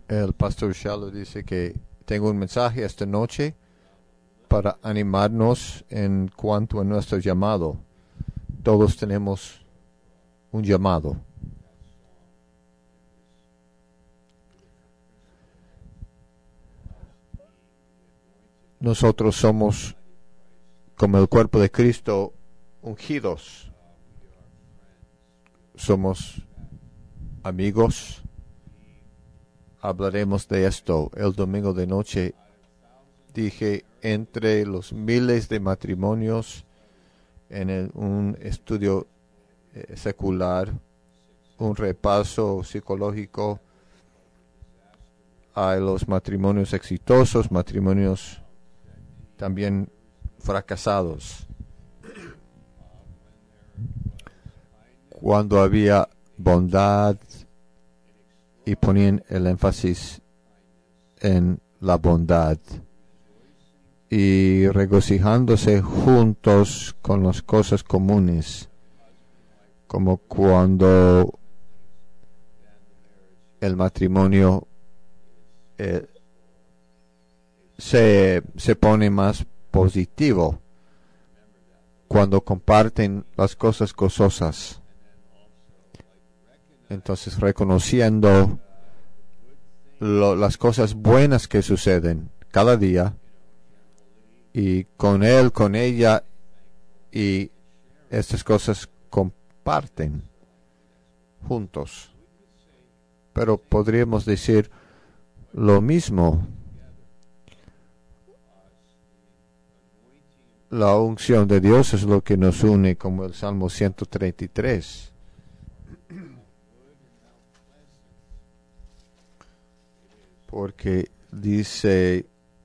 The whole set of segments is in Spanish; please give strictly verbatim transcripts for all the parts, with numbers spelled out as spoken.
El pastor Shalom dice que tengo un mensaje esta noche para animarnos en cuanto a nuestro llamado. Todos tenemos un llamado. Nosotros somos, como el cuerpo de Cristo, ungidos. Somos amigos. Hablaremos de esto el domingo de noche. Dije, entre los miles de matrimonios en el, un estudio eh, secular, un repaso psicológico, hay los matrimonios exitosos, matrimonios también fracasados. Cuando había bondad y ponían el énfasis en la bondad y regocijándose juntos con las cosas comunes, como cuando el matrimonio eh, se, se pone más positivo, cuando comparten las cosas gozosas. Entonces, reconociendo lo, las cosas buenas que suceden cada día, y con él, con ella, y estas cosas comparten juntos. Pero podríamos decir lo mismo. La unción de Dios es lo que nos une, como el Salmo ciento treinta y tres. Porque dice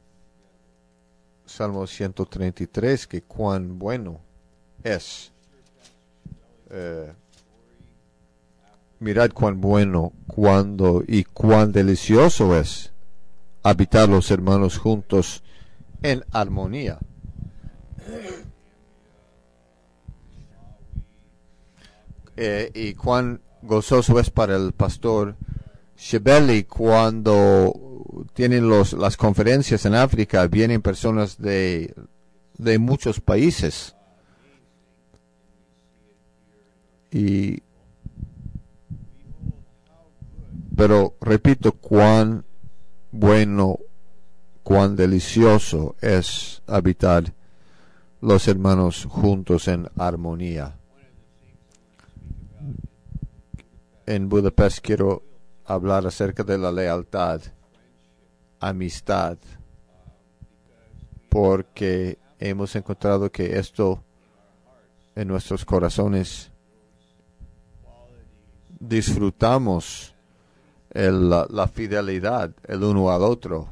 Salmo ciento treinta y tres que cuán bueno es. Eh, mirad cuán bueno, cuando y cuán delicioso es habitar los hermanos juntos en armonía. Eh, y cuán gozoso es para el pastor Shebeli cuando tienen los, las conferencias en África, vienen personas de, de muchos países. Y, pero repito, cuán bueno, cuán delicioso es habitar los hermanos juntos en armonía. En Budapest quiero hablar acerca de la lealtad, amistad, porque hemos encontrado que esto en nuestros corazones disfrutamos el, la, la fidelidad el uno al otro.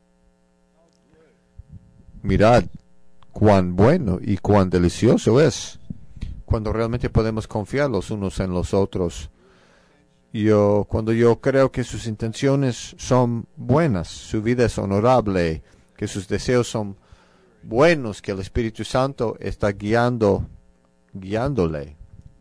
Mirad cuán bueno y cuán delicioso es cuando realmente podemos confiar los unos en los otros. Yo, cuando yo creo que sus intenciones son buenas, su vida es honorable, que sus deseos son buenos, que el Espíritu Santo está guiando, guiándole,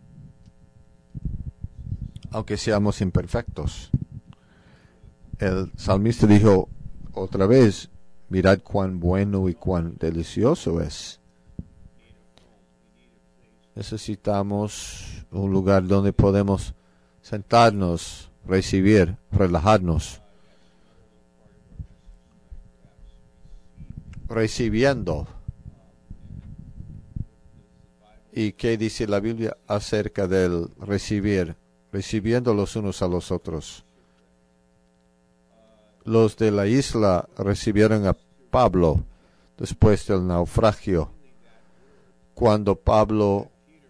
aunque seamos imperfectos. El salmista dijo otra vez, mirad cuán bueno y cuán delicioso es. Necesitamos un lugar donde podemos sentarnos, recibir, relajarnos, recibiendo. ¿Y qué dice la Biblia acerca del recibir? Recibiendo los unos a los otros. Los de la isla recibieron a Pablo después del naufragio. Cuando Pablo,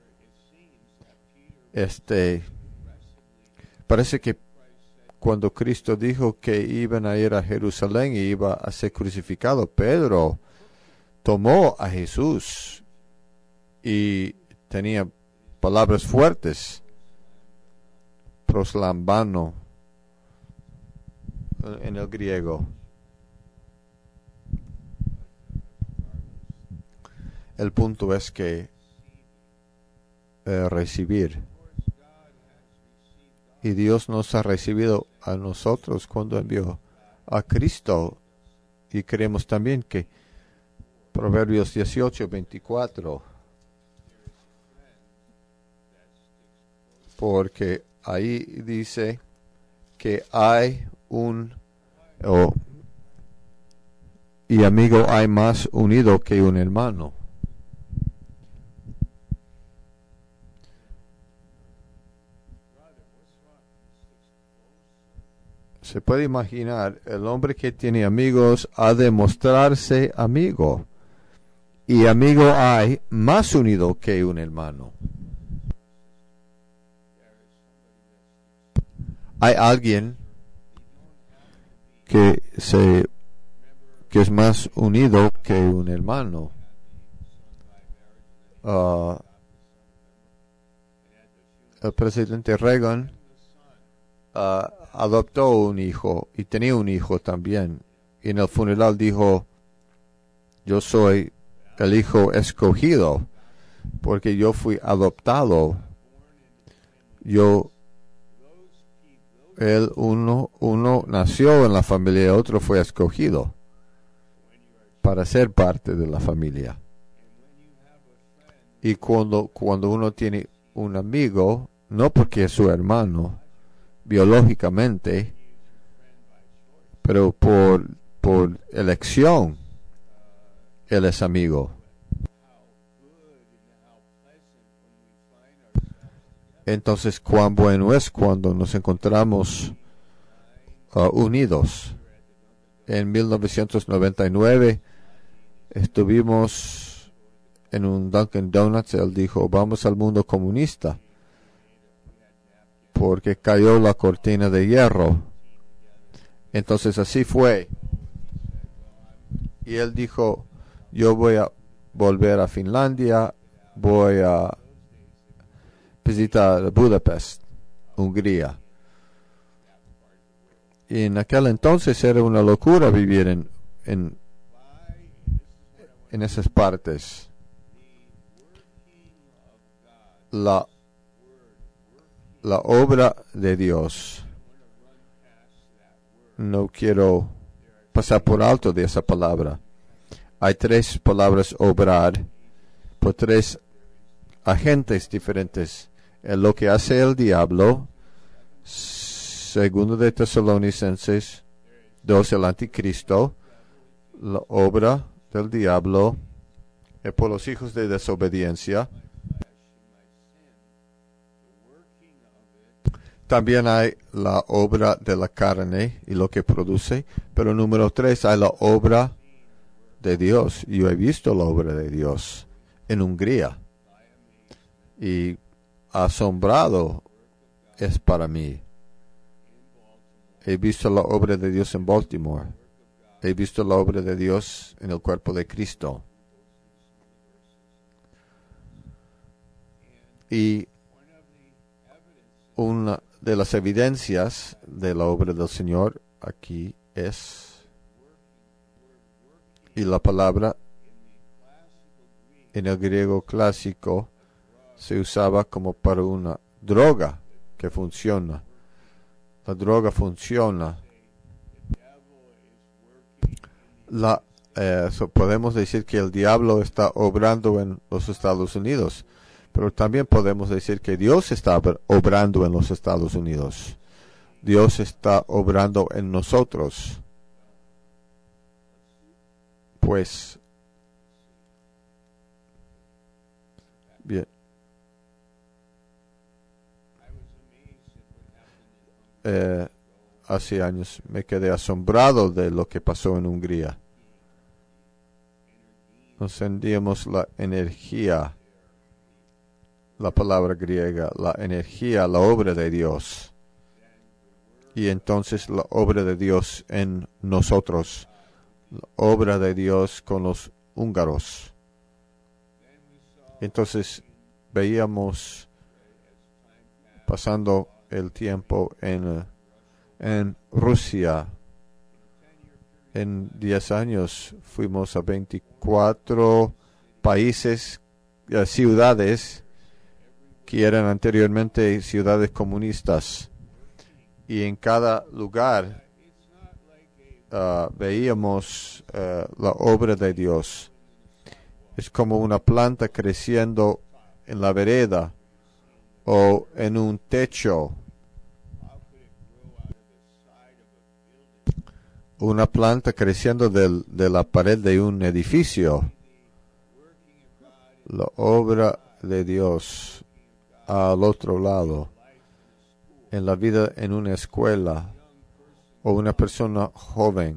este, parece que cuando Cristo dijo que iban a ir a Jerusalén y iba a ser crucificado, Pedro tomó a Jesús y tenía palabras fuertes, proslambano en el griego. El punto es que eh, recibir. Y Dios nos ha recibido a nosotros cuando envió a Cristo. Y creemos también que Proverbios dieciocho, veinticuatro, porque ahí dice que hay un, oh, y amigo hay más unido que un hermano. Se puede imaginar, el hombre que tiene amigos ha de mostrarse amigo. Y amigo hay más unido que un hermano. Hay alguien que se que es más unido que un hermano. Uh, el presidente Reagan uh, adoptó un hijo y tenía un hijo también. Y en el funeral dijo, yo soy el hijo escogido porque yo fui adoptado. Yo, él, uno, uno nació en la familia y otro fue escogido para ser parte de la familia. Y cuando, cuando uno tiene un amigo, no porque es su hermano, biológicamente, pero por, por elección, él es amigo. Entonces, cuán bueno es cuando nos encontramos uh, unidos. En mil novecientos noventa y nueve estuvimos en un Dunkin' Donuts. Él dijo, vamos al mundo comunista, porque cayó la cortina de hierro. Entonces así fue. Y él dijo, yo voy a volver a Finlandia, voy a visitar Budapest, Hungría. Y en aquel entonces era una locura vivir en, en, en esas partes. La, la obra de Dios. No quiero pasar por alto de esa palabra. Hay tres palabras obrar por tres agentes diferentes. En lo que hace el diablo, segundo de Tesalonicenses dos, el anticristo, la obra del diablo es por los hijos de desobediencia. También hay la obra de la carne y lo que produce, pero número tres hay la obra de Dios. Yo he visto la obra de Dios en Hungría y asombrado es para mí. He visto la obra de Dios en Baltimore. He visto la obra de Dios en el cuerpo de Cristo. Y una de las evidencias de la obra del Señor aquí es, y la palabra en el griego clásico se usaba como para una droga que funciona. La droga funciona. La, eh, so podemos decir que el diablo está obrando en los Estados Unidos, pero también podemos decir que Dios está obrando en los Estados Unidos. Dios está obrando en nosotros. Pues, bien. Eh, hace años me quedé asombrado de lo que pasó en Hungría. Nos sentíamos la energía, la palabra griega, la energía, la obra de Dios. Y entonces la obra de Dios en nosotros, la obra de Dios con los húngaros. Entonces veíamos, pasando el tiempo en, en Rusia, en diez años fuimos a veinticuatro países, eh, ciudades que eran anteriormente ciudades comunistas. Y en cada lugar uh, veíamos uh, la obra de Dios. Es como una planta creciendo en la vereda o en un techo. Una planta creciendo del, de la pared de un edificio. La obra de Dios al otro lado, en la vida en una escuela o una persona joven,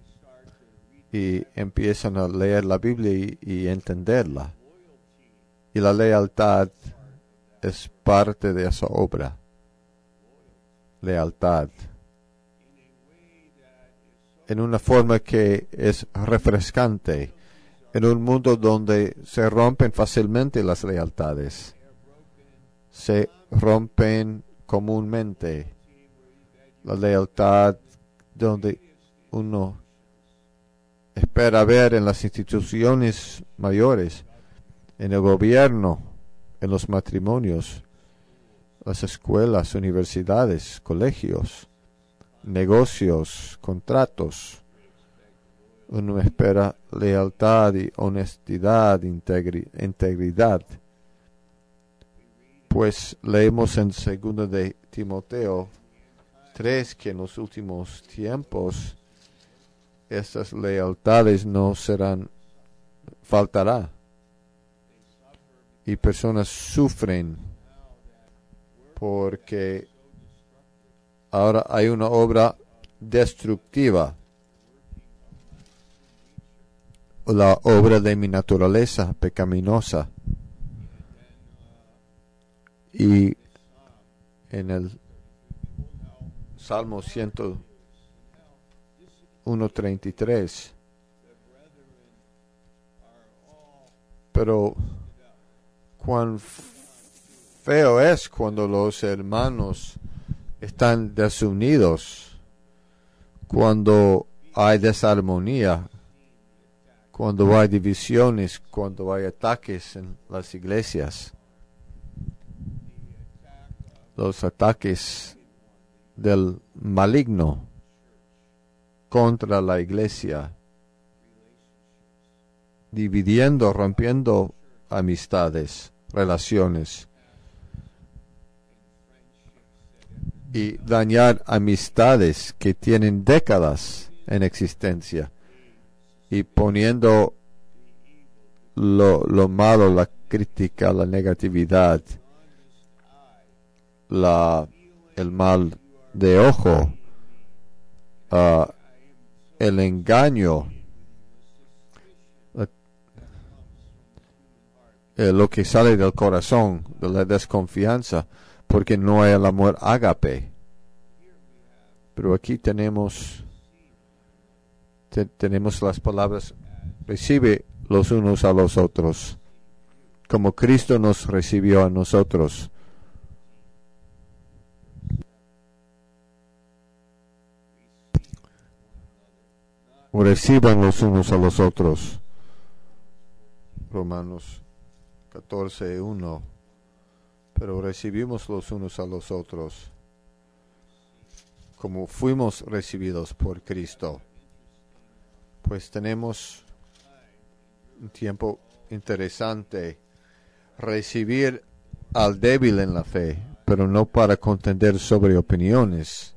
y empiezan a leer la Biblia y, y entenderla. Y la lealtad es parte de esa obra. Lealtad. En una forma que es refrescante, en un mundo donde se rompen fácilmente las lealtades. Se rompen comúnmente. La lealtad donde uno espera ver en las instituciones mayores, en el gobierno, en los matrimonios, las escuelas, universidades, colegios, negocios, contratos. Uno espera lealtad y honestidad, integri- integridad. Pues leemos en segundo de Timoteo tres que en los últimos tiempos estas lealtades no serán, faltará. Y personas sufren porque ahora hay una obra destructiva. La obra de mi naturaleza pecaminosa. Y en el Salmo ciento uno treinta y tres. Pero cuán feo es cuando los hermanos están desunidos, cuando hay desarmonía, cuando hay divisiones, cuando hay ataques en las iglesias. Los ataques del maligno contra la iglesia, dividiendo, rompiendo amistades, relaciones, y dañar amistades que tienen décadas en existencia, y poniendo lo, lo malo, la crítica, la negatividad, la, el mal de ojo, uh, el engaño, eh, lo que sale del corazón, de la desconfianza, porque no hay el amor ágape. Pero aquí tenemos te, tenemos las palabras: recibe los unos a los otros, como Cristo nos recibió a nosotros. Reciban los unos a los otros. Romanos catorce uno. Pero recibimos los unos a los otros como fuimos recibidos por Cristo. Pues tenemos un tiempo interesante. Recibir al débil en la fe, pero no para contender sobre opiniones.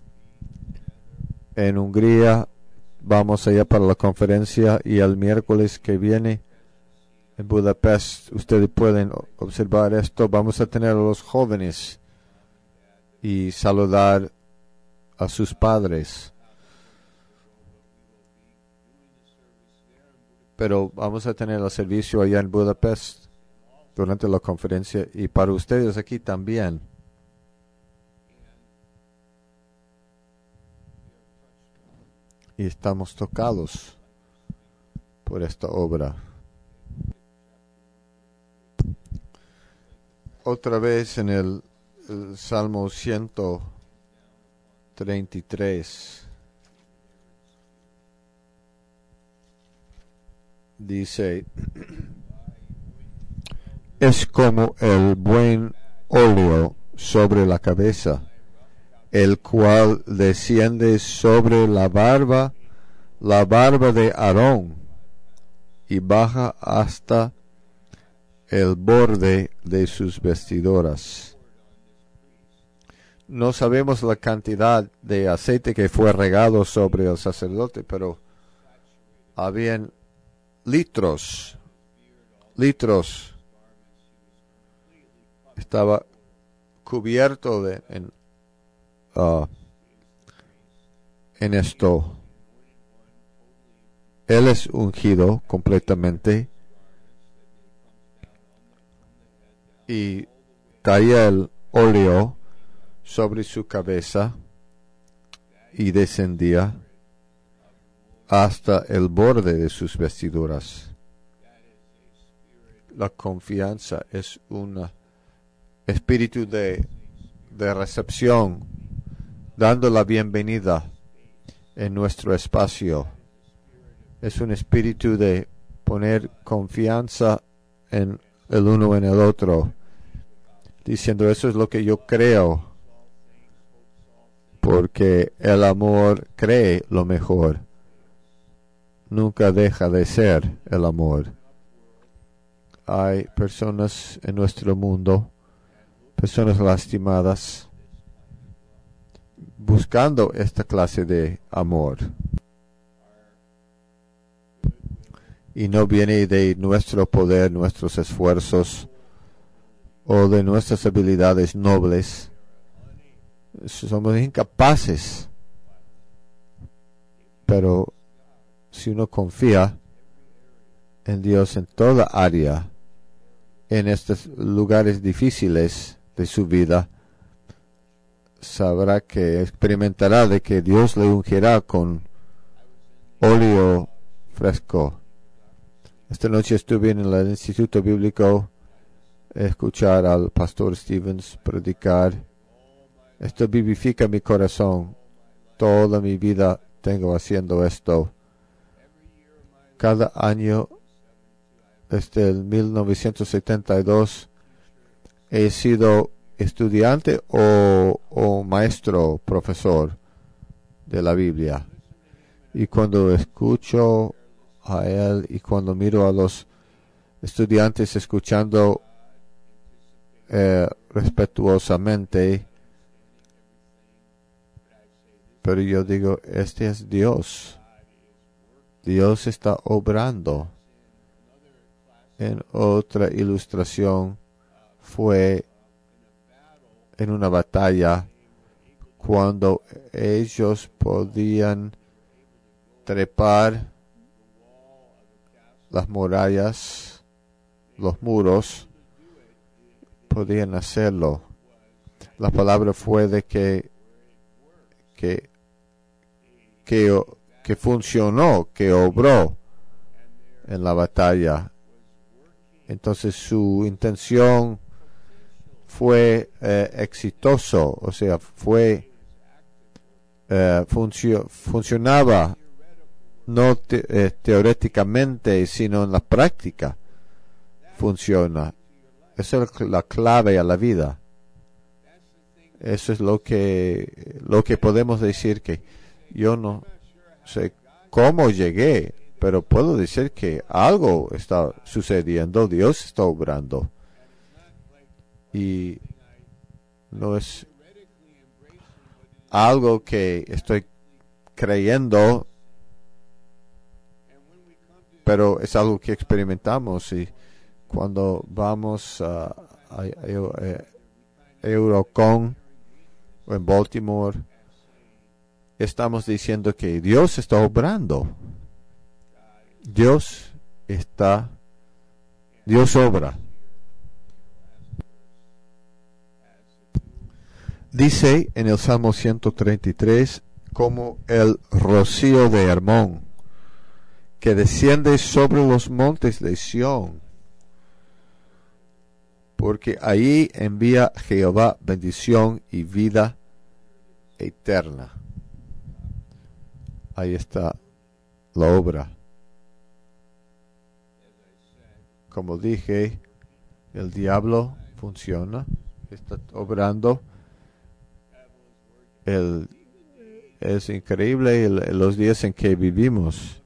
En Hungría vamos allá para la conferencia, y el miércoles que viene en Budapest, ustedes pueden observar esto, vamos a tener a los jóvenes y saludar a sus padres. Pero vamos a tener el servicio allá en Budapest durante la conferencia, y para ustedes aquí también. Y estamos tocados por esta obra. Otra vez en el, el Salmo ciento treinta y tres dice: es como el buen óleo sobre la cabeza, el cual desciende sobre la barba, la barba de Aarón, y baja hasta el borde de sus vestiduras. No sabemos la cantidad de aceite que fue regado sobre el sacerdote, pero habían litros, litros. Estaba cubierto de, en, uh, en esto. Él es ungido completamente y caía el óleo sobre su cabeza y descendía hasta el borde de sus vestiduras. La confianza es un espíritu de, de recepción, dando la bienvenida en nuestro espacio. Es un espíritu de poner confianza en el uno en el otro, diciendo eso es lo que yo creo, porque el amor cree lo mejor. Nunca deja de ser el amor. Hay personas en nuestro mundo, personas lastimadas, buscando esta clase de amor. Y no viene de nuestro poder, nuestros esfuerzos o de nuestras habilidades nobles. Somos incapaces. Pero si uno confía en Dios en toda área, en estos lugares difíciles de su vida, sabrá que experimentará de que Dios le ungirá con óleo fresco. Esta noche estuve en el Instituto Bíblico a escuchar al pastor Stevens predicar. Esto vivifica mi corazón. Toda mi vida tengo haciendo esto. Cada año, desde el mil novecientos setenta y dos, he sido estudiante o, o maestro, profesor de la Biblia. Y cuando escucho a él y cuando miro a los estudiantes escuchando eh, respetuosamente, pero yo digo, este es Dios. Dios está obrando. En otra ilustración fue en una batalla cuando ellos podían trepar las murallas, los muros, podían hacerlo. La palabra fue de que que que, que funcionó, que obró en la batalla. Entonces su intención fue eh, exitoso, o sea, fue eh, funcio, funcionaba no te, eh, teóricamente, sino en la práctica funciona. Esa es la clave a la vida. Eso es lo que lo que podemos decir, que yo no sé cómo llegué, pero puedo decir que algo está sucediendo, Dios está obrando. Y no es algo que estoy creyendo, pero es algo que experimentamos. Y cuando vamos a, a, a, a Eurocon o en Baltimore, estamos diciendo que Dios está obrando. Dios está, Dios obra. Dice en el Salmo ciento treinta y tres, como el rocío de Hermón, que desciende sobre los montes de Sión, porque ahí envía Jehová bendición y vida eterna. Ahí está la obra. Como dije, el diablo funciona, está obrando el, es increíble el, los días en que vivimos.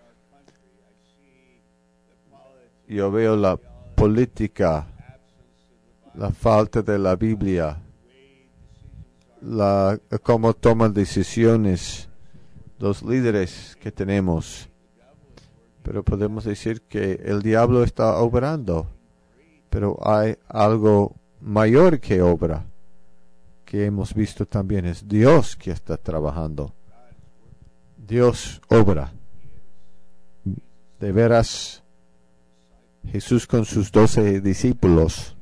Yo veo la política, la falta de la Biblia, la, cómo toman decisiones los líderes que tenemos. Pero podemos decir que el diablo está obrando, pero hay algo mayor que obra, que hemos visto también, es Dios que está trabajando. Dios obra. De veras, Jesús con sus doce discípulos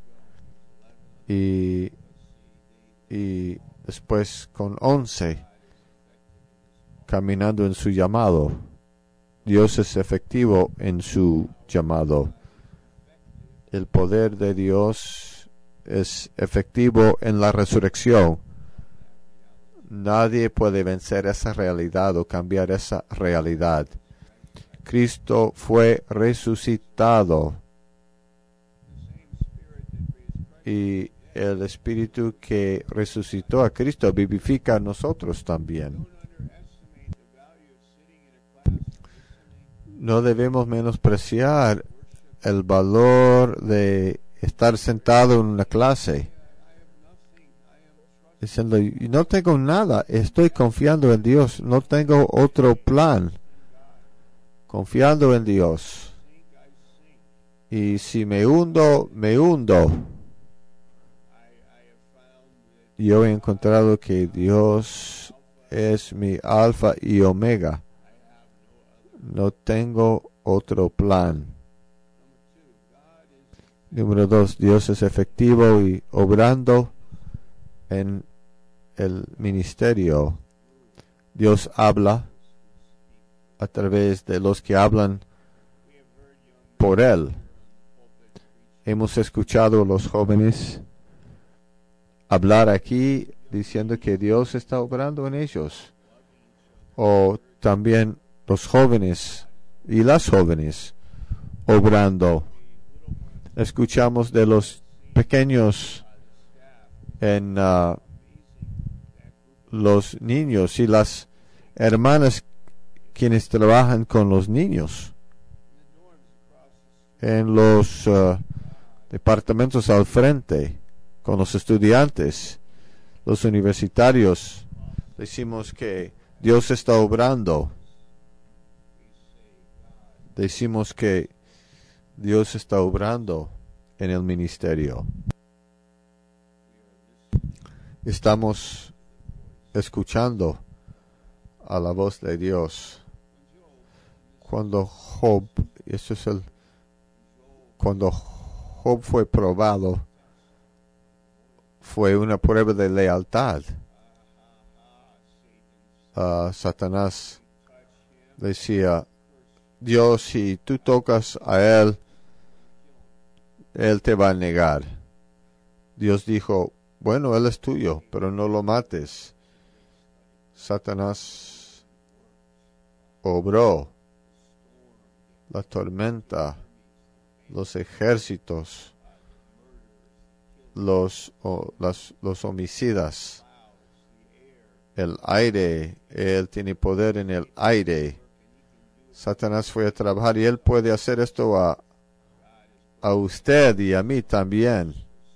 y, y después con once caminando en su llamado. Dios es efectivo en su llamado. El poder de Dios es efectivo en la resurrección. Nadie puede vencer esa realidad o cambiar esa realidad. Cristo fue resucitado y el Espíritu que resucitó a Cristo vivifica a nosotros también. No debemos menospreciar el valor de estar sentado en una clase diciendo, no tengo nada, estoy confiando en Dios, no tengo otro plan, confiando en Dios. Y si me hundo, me hundo. Yo he encontrado que Dios es mi alfa y omega. No tengo otro plan. Número dos, Dios es efectivo y obrando en el ministerio. Dios habla a través de los que hablan por Él. Hemos escuchado a los jóvenes hablar aquí diciendo que Dios está obrando en ellos. O también los jóvenes y las jóvenes obrando. Escuchamos de los pequeños en uh, los niños y las hermanas quienes trabajan con los niños en los uh, departamentos al frente con los estudiantes, los universitarios. Decimos que Dios está obrando. Decimos que Dios está obrando en el ministerio. Estamos escuchando a la voz de Dios. Cuando Job, eso es el, cuando Job fue probado, fue una prueba de lealtad. Uh, Satanás decía, Dios, si tú tocas a él, él te va a negar. Dios dijo, bueno, él es tuyo, pero no lo mates. Satanás obró la tormenta, los ejércitos, los, oh, las, los homicidas, el aire. Él tiene poder en el aire. Satanás fue a trabajar y él puede hacer esto a, a usted y a mí también.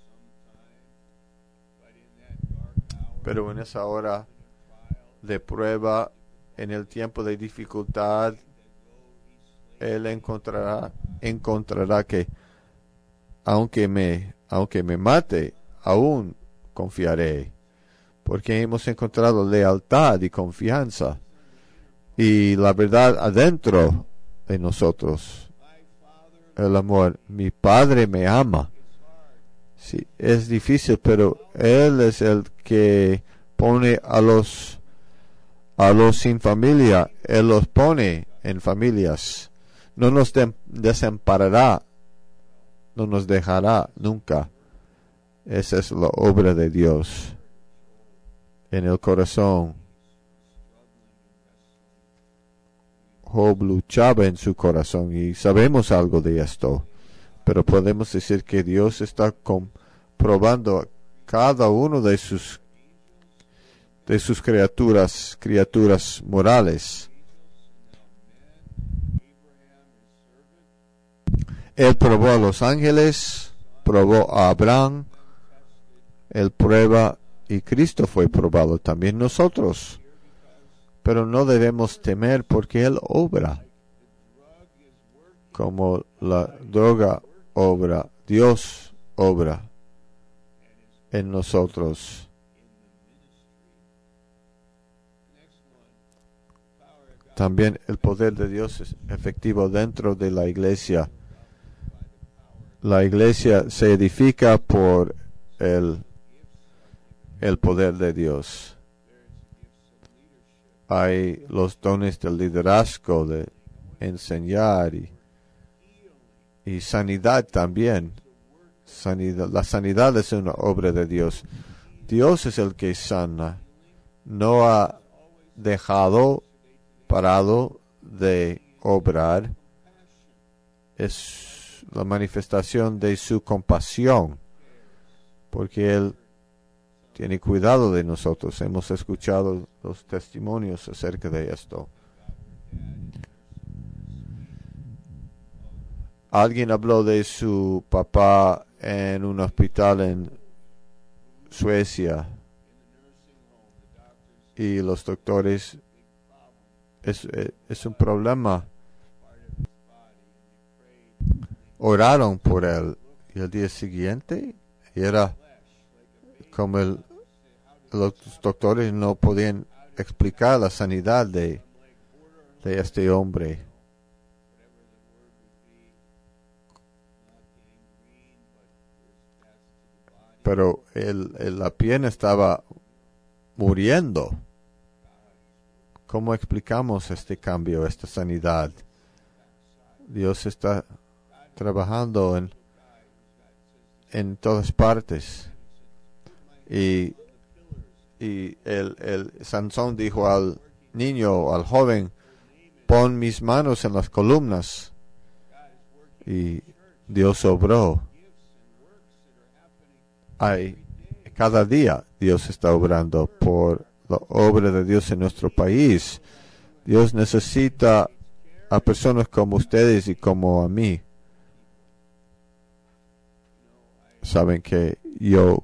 Pero en esa hora de prueba, en el tiempo de dificultad, él encontrará, encontrará que aunque me, aunque me mate, aún confiaré, porque hemos encontrado lealtad y confianza y la verdad adentro de nosotros. El amor. Mi Padre me ama. Sí, es difícil, pero Él es el que pone a los a los sin familia. Él los pone en familias. No nos de- desamparará. No nos dejará nunca. Esa es la obra de Dios en el corazón. Job luchaba en su corazón y sabemos algo de esto, pero podemos decir que Dios está comprobando cada uno de sus de sus criaturas, criaturas morales. Él probó a los ángeles, probó a Abraham, él prueba y Cristo fue probado, también nosotros. Pero no debemos temer porque Él obra. Como la droga obra, Dios obra en nosotros. También el poder de Dios es efectivo dentro de la iglesia. La iglesia se edifica por el, el poder de Dios. Hay los dones del liderazgo, de enseñar y, y sanidad también. Sanidad, la sanidad es una obra de Dios. Dios es el que sana. No ha dejado parado de obrar. Es la manifestación de su compasión, porque Él tiene cuidado de nosotros. Hemos escuchado los testimonios acerca de esto. Alguien habló de su papá en un hospital en Suecia y los doctores es, es un problema. Oraron por él y el día siguiente era como el, los doctores no podían explicar la sanidad de, de este hombre. Pero el, el, la pierna estaba muriendo. ¿Cómo explicamos este cambio, esta sanidad? Dios está trabajando en, en todas partes. Y, y el, el Sansón dijo al niño, al joven, pon mis manos en las columnas. Y Dios obró. Hay, cada día Dios está obrando por la obra de Dios en nuestro país. Dios necesita a personas como ustedes y como a mí. Saben que yo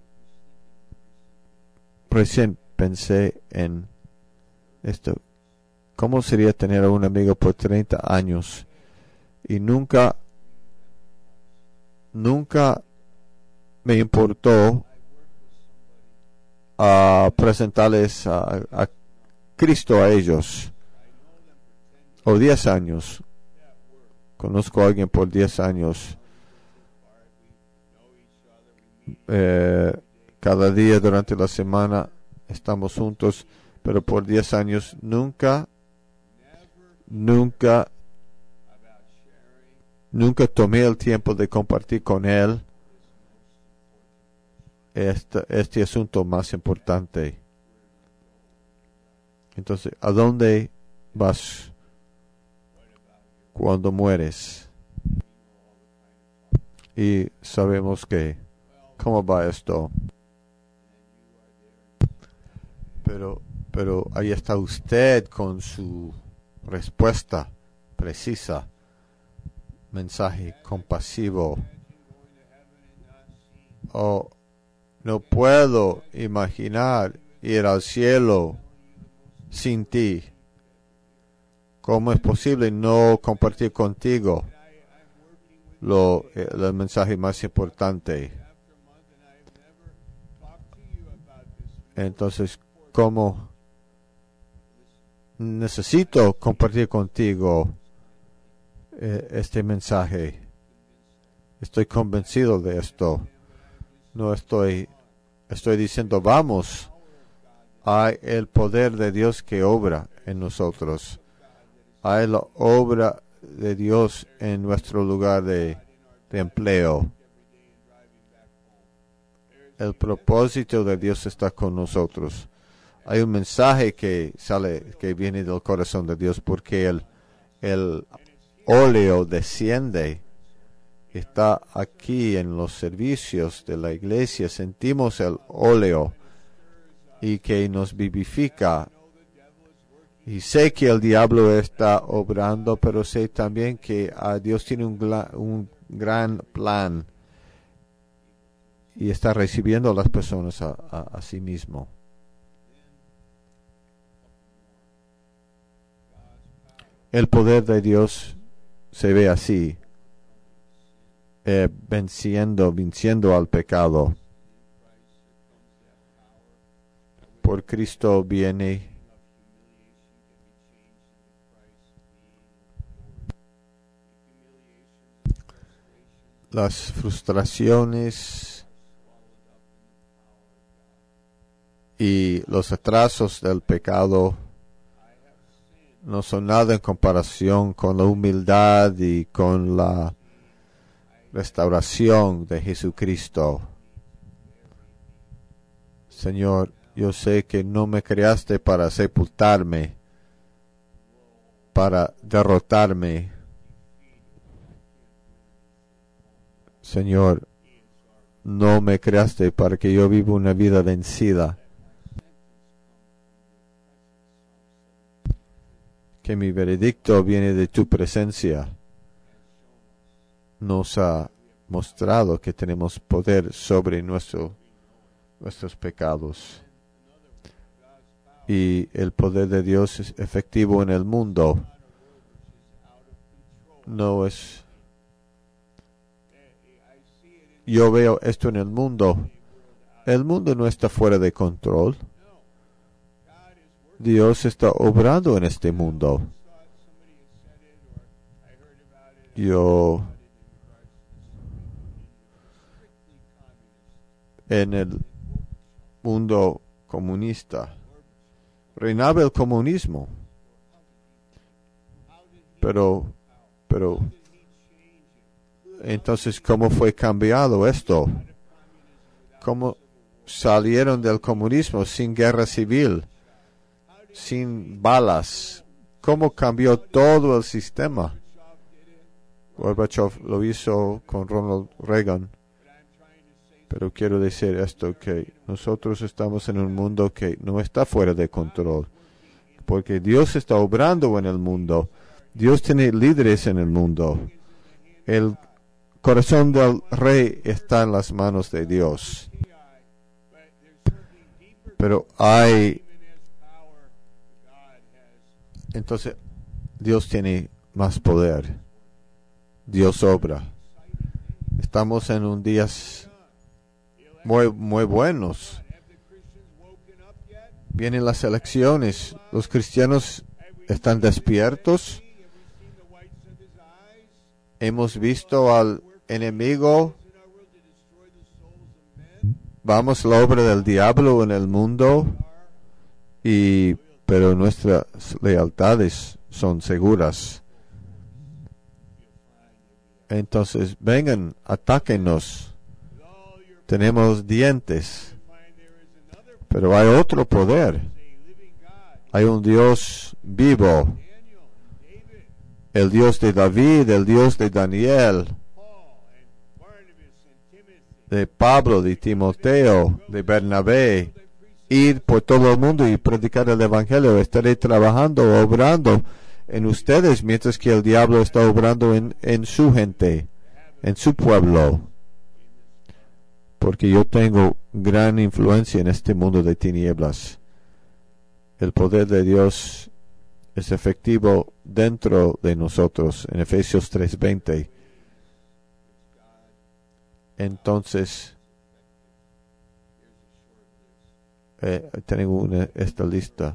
recién pensé en esto. ¿Cómo sería tener a un amigo por treinta años y nunca, nunca me importó a presentarles a, a Cristo a ellos? O diez años. Conozco a alguien por diez años. Eh, cada día durante la semana estamos juntos, pero por diez años nunca, nunca, nunca tomé el tiempo de compartir con él este, este asunto más importante. Entonces, ¿a dónde vas cuando mueres? Y sabemos que, ¿cómo va esto? Pero, pero ahí está usted con su respuesta precisa, mensaje compasivo. Oh, no puedo imaginar ir al cielo sin ti. ¿Cómo es posible no compartir contigo lo, el mensaje más importante? Entonces, ¿cómo necesito compartir contigo eh, este mensaje? Estoy convencido de esto. No estoy, estoy diciendo, vamos, hay el poder de Dios que obra en nosotros. Hay la obra de Dios en nuestro lugar de, de empleo. El propósito de Dios está con nosotros. Hay un mensaje que sale, que viene del corazón de Dios, porque el, el óleo desciende. Está aquí en los servicios de la iglesia. Sentimos el óleo. y que nos vivifica. Y sé que el diablo está obrando, pero sé también que uh, Dios tiene un, un gran plan y está recibiendo a las personas a, a, a sí mismo. El poder de Dios se ve así, eh, venciendo, venciendo al pecado. Por Cristo viene las frustraciones y los atrasos del pecado. No son nada en comparación con la humildad y con la restauración de Jesucristo. Señor, yo sé que no me creaste para sepultarme, para derrotarme. Señor, no me creaste para que yo viva una vida vencida. Que mi veredicto viene de tu presencia. Nos ha mostrado que tenemos poder sobre nuestro, nuestros pecados. Y el poder de Dios es efectivo en el mundo. No es... Yo veo esto en el mundo. El mundo no está fuera de control. Dios está obrando en este mundo. Yo, en el mundo comunista, reinaba el comunismo. Pero, pero, entonces, ¿cómo fue cambiado esto? ¿Cómo salieron del comunismo sin guerra civil? Sin balas. ¿Cómo cambió todo el sistema? Gorbachev lo hizo con Ronald Reagan. Pero quiero decir esto, que nosotros estamos en un mundo que no está fuera de control. Porque Dios está obrando en el mundo. Dios tiene líderes en el mundo. El corazón del rey está en las manos de Dios. Pero hay... Entonces, Dios tiene más poder. Dios obra. Estamos en un días muy, muy buenos. Vienen las elecciones. Los cristianos están despiertos. Hemos visto al enemigo. Vamos, la obra del diablo en el mundo. Y pero nuestras lealtades son seguras. Entonces, vengan, atáquenos. Tenemos dientes. Pero hay otro poder. Hay un Dios vivo. El Dios de David, el Dios de Daniel, de Pablo, de Timoteo, de Bernabé. Ir por todo el mundo y predicar el Evangelio. Estaré trabajando, obrando en ustedes, mientras que el diablo está obrando en, en su gente, en su pueblo. Porque yo tengo gran influencia en este mundo de tinieblas. El poder de Dios es efectivo dentro de nosotros, en Efesios tres veinte. Entonces, Eh, tengo una, esta lista.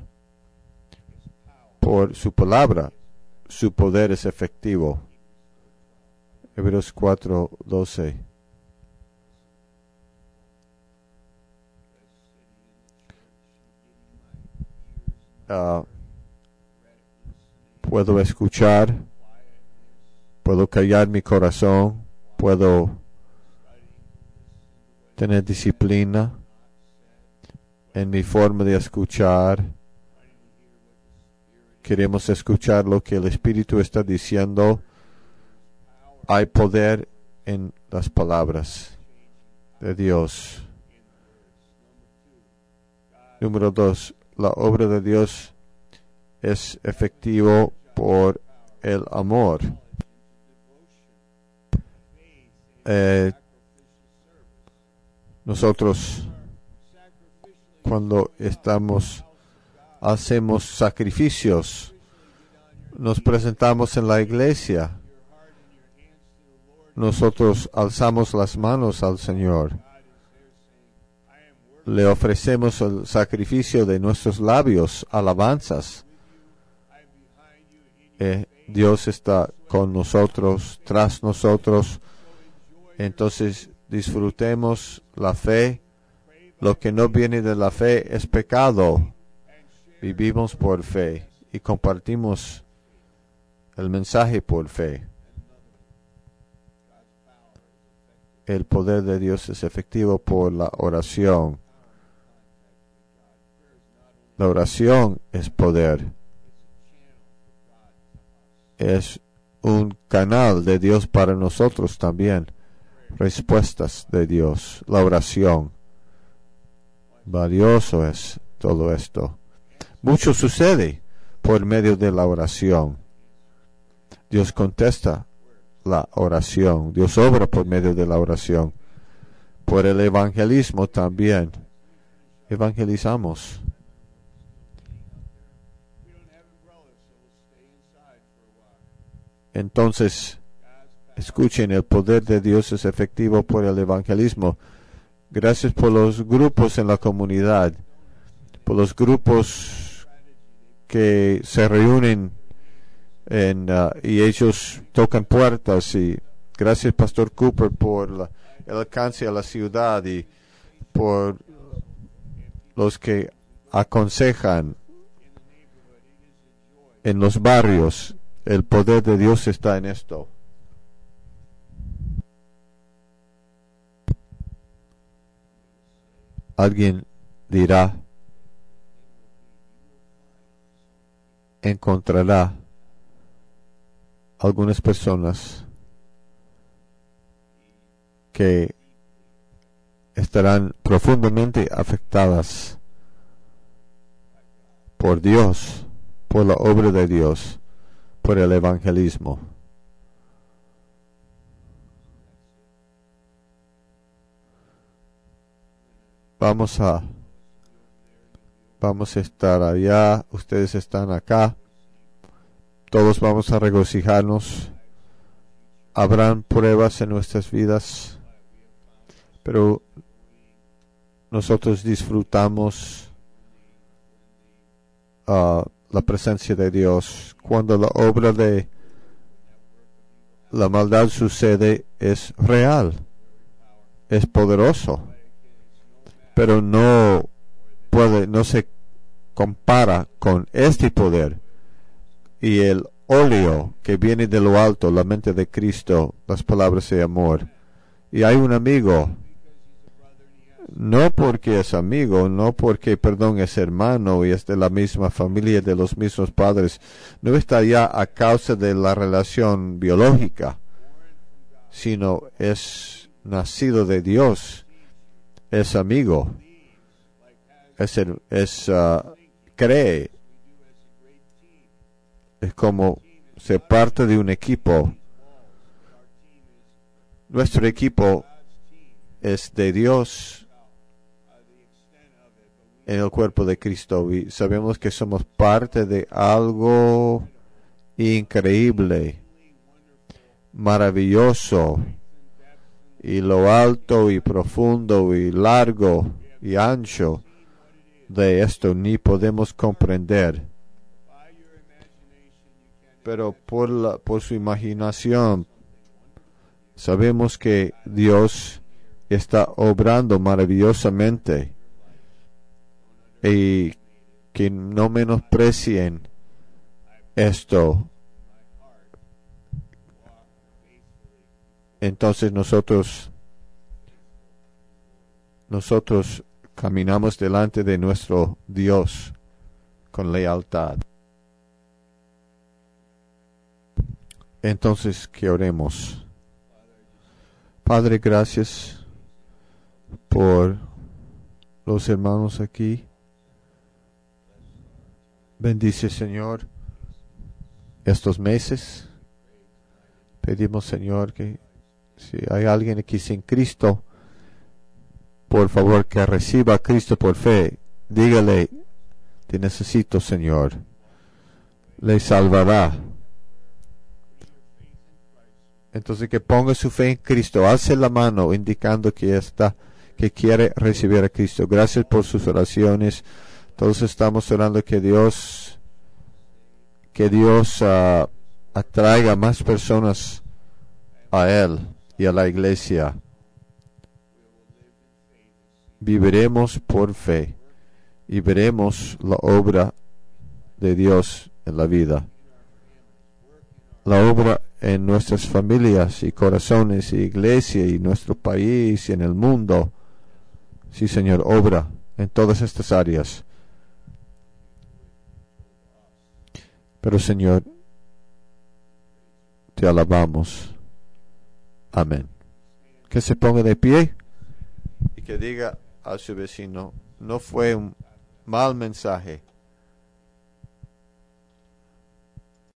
Por su palabra, su poder es efectivo. Hebreos cuatro doce. Uh, puedo escuchar, puedo callar mi corazón, puedo tener disciplina en mi forma de escuchar. Queremos escuchar lo que el Espíritu está diciendo. Hay poder en las palabras de Dios. Número dos, la obra de Dios es efectivo por el amor. Eh, nosotros, cuando estamos, hacemos sacrificios, nos presentamos en la iglesia, nosotros alzamos las manos al Señor, le ofrecemos el sacrificio de nuestros labios, alabanzas. Eh, Dios está con nosotros, tras nosotros. Entonces disfrutemos la fe. Lo que no viene de la fe es pecado. Vivimos por fe y compartimos el mensaje por fe. El poder de Dios es efectivo por la oración. La oración es poder. Es un canal de Dios para nosotros también. Respuestas de Dios. La oración. Valioso es todo esto. Mucho sucede por medio de la oración. Dios contesta la oración. Dios obra por medio de la oración. Por el evangelismo también. Evangelizamos. Entonces, escuchen, el poder de Dios es efectivo por el evangelismo. Gracias por los grupos en la comunidad, por los grupos que se reúnen en, uh, y ellos tocan puertas. Y gracias, Pastor Cooper, por la, el alcance a la ciudad y por los que aconsejan en los barrios. El poder de Dios está en esto. Alguien dirá, encontrará algunas personas que estarán profundamente afectadas por Dios, por la obra de Dios, por el evangelismo. Vamos a vamos a estar allá, ustedes están acá, todos vamos a regocijarnos. Habrán pruebas en nuestras vidas, pero nosotros disfrutamos uh, la presencia de Dios. Cuando la obra de la maldad sucede, es real, es poderoso, pero no puede, no se compara con este poder y el óleo que viene de lo alto, la mente de Cristo, las palabras de amor. Y hay un amigo, no porque es amigo, no porque, perdón, es hermano y es de la misma familia, de los mismos padres, no está ya a causa de la relación biológica, sino es nacido de Dios, es amigo, es, el, es uh, cree, es como ser parte de un equipo. Nuestro equipo es de Dios en el cuerpo de Cristo y sabemos que somos parte de algo increíble, maravilloso, y lo alto y profundo y largo y ancho de esto ni podemos comprender. Pero por, la, por su imaginación sabemos que Dios está obrando maravillosamente y que no menosprecien esto. Entonces nosotros nosotros caminamos delante de nuestro Dios con lealtad. Entonces, que oremos. Padre, gracias por los hermanos aquí. Bendice, Señor, estos meses. Pedimos, Señor, que si hay alguien aquí sin Cristo, por favor, que reciba a Cristo por fe. Dígale, te necesito, Señor. Le salvará. Entonces, que ponga su fe en Cristo. Alce la mano indicando que está, que quiere recibir a Cristo. Gracias por sus oraciones. Todos estamos orando que Dios, que Dios uh, atraiga más personas a Él y a la iglesia. Viviremos por fe y veremos la obra de Dios en la vida. La obra en nuestras familias y corazones y iglesia y nuestro país y en el mundo. Sí, Señor, obra en todas estas áreas. Pero, Señor, te alabamos. Amén. Que se ponga de pie y que diga a su vecino, no fue un mal mensaje.